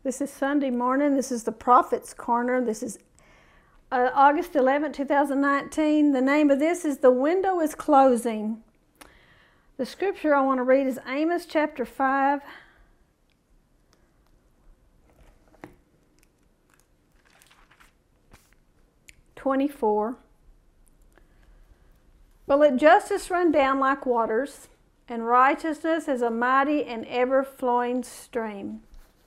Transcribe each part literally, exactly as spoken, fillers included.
This is Sunday morning. This is the Prophet's Corner. This is uh, August eleventh, two thousand nineteen. The name of this is The Window is Closing. The scripture I want to read is Amos chapter five. twenty-four. But let justice run down like waters, and righteousness as a mighty and ever-flowing stream.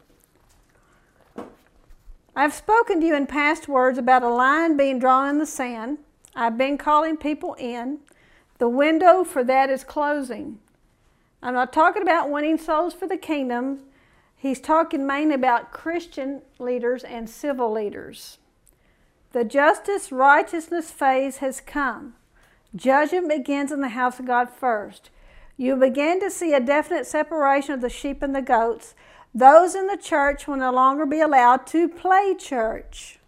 I've spoken to you in past words about a line being drawn in the sand. I've been calling people in. The window for that is closing. I'm not talking about winning souls for the kingdom. He's talking mainly about Christian leaders and civil leaders. The justice, righteousness phase has come. Judgment begins in the house of God first. You begin to see a definite separation of the sheep and the goats. Those in the church will no longer be allowed to play church.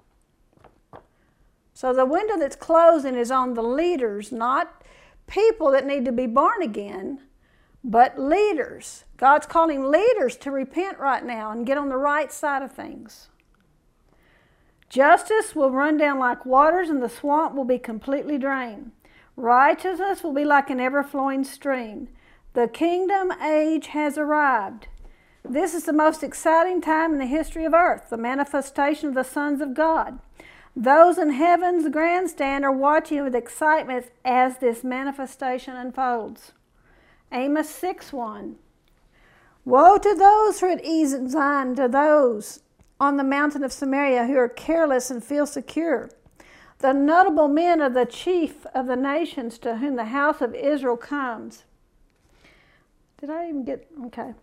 So the window that's closing is on the leaders, not people that need to be born again, but leaders. God's calling leaders to repent right now and get on the right side of things. Justice will run down like waters, and the swamp will be completely drained. Righteousness will be like an ever-flowing stream. The kingdom age has arrived. This is the most exciting time in the history of earth, the manifestation of the sons of God. Those in heaven's grandstand are watching with excitement as this manifestation unfolds. Amos six one. Woe to those who are at ease in Zion, to those on the mountain of Samaria who are careless and feel secure. The notable men are the chief of the nations to whom the house of Israel comes. Did I even get, okay.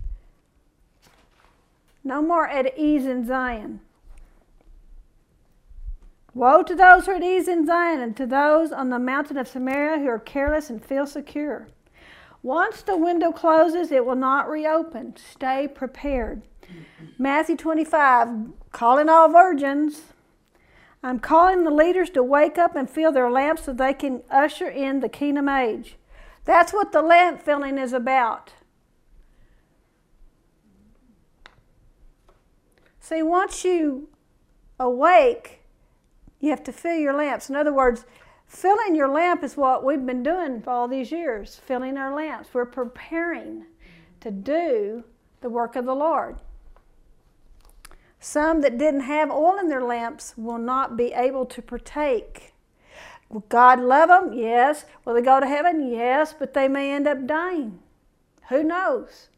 No more at ease in Zion. Woe to those who are at ease in Zion, and to those on the mountain of Samaria who are careless and feel secure. Once the window closes, it will not reopen. Stay prepared. Matthew twenty-five, calling all virgins. I'm calling the leaders to wake up and fill their lamps so they can usher in the kingdom age. That's what the lamp filling is about. See, once you awake, you have to fill your lamps. In other words, filling your lamp is what we've been doing for all these years, filling our lamps. We're preparing to do the work of the Lord. Some that didn't have oil in their lamps will not be able to partake. Will God love them? Yes. Will they go to heaven? Yes, but they may end up dying. Who knows?